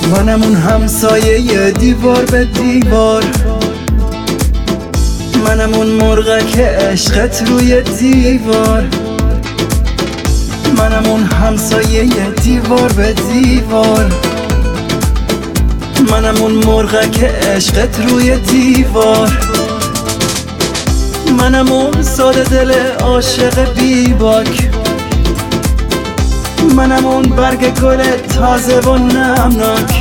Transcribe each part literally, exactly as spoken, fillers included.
منم اون همسایه دیوار به دیوار، منم اون مرغک عشقت روی دیوار، منم اون همسایه دیوار به دیوار، منم اون مرغک عشقت روی دیوار، منم اون ساده دل عاشق بی باک، منم اون برگ گل تازه و نمناک،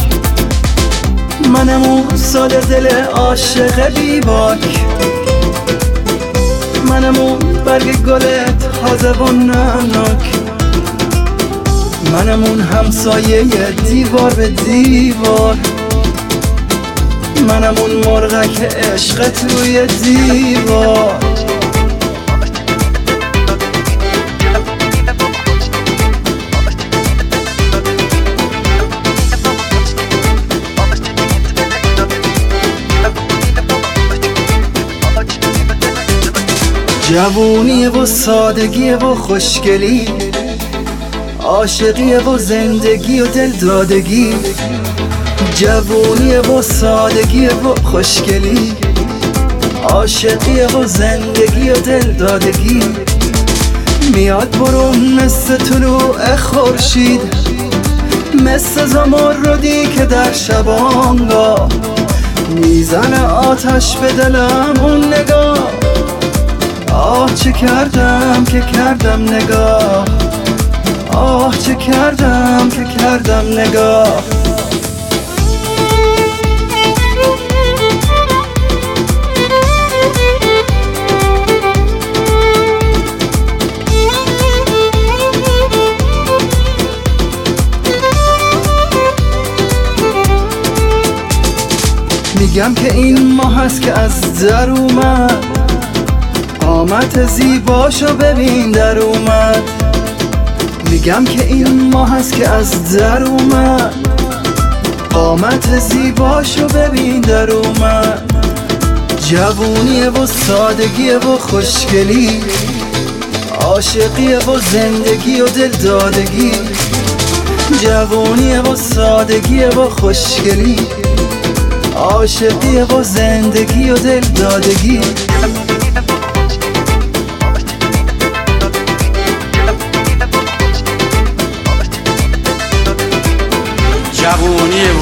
منم اون ساده دل عاشق بی باک، منم اون برگ گل تازه و نمناک، منم اون همسایه دیوار به دیوار، منم اون مرغک عشقت روی دیوار. جوونیه و سادگیه و خوشگلی، عاشقیه و زندگی و دلدادگی، جوونیه و سادگیه و خوشگلی، عاشقیه و زندگی و دلدادگی، میاد برون مثل طلوع خورشید، مثل زمردی که در شبانگاه میزنه آتش به دلم اون نگاه. آه چه کردم که کردم نگاه، آه چه کردم که کردم نگاه. میگم که این ماه هست که از در اومد، قامت زیباشو ببین در اومد. میگم که این ماه هست که از در اومد، قامت زیباشو ببین در اومد. جوونیه و سادگیه و خوشگلی، عاشقیه و زندگی و دلدادگی، جوونیه و سادگیه و خوشگلی، عاشقیه و زندگی و دلدادگی. جوونیه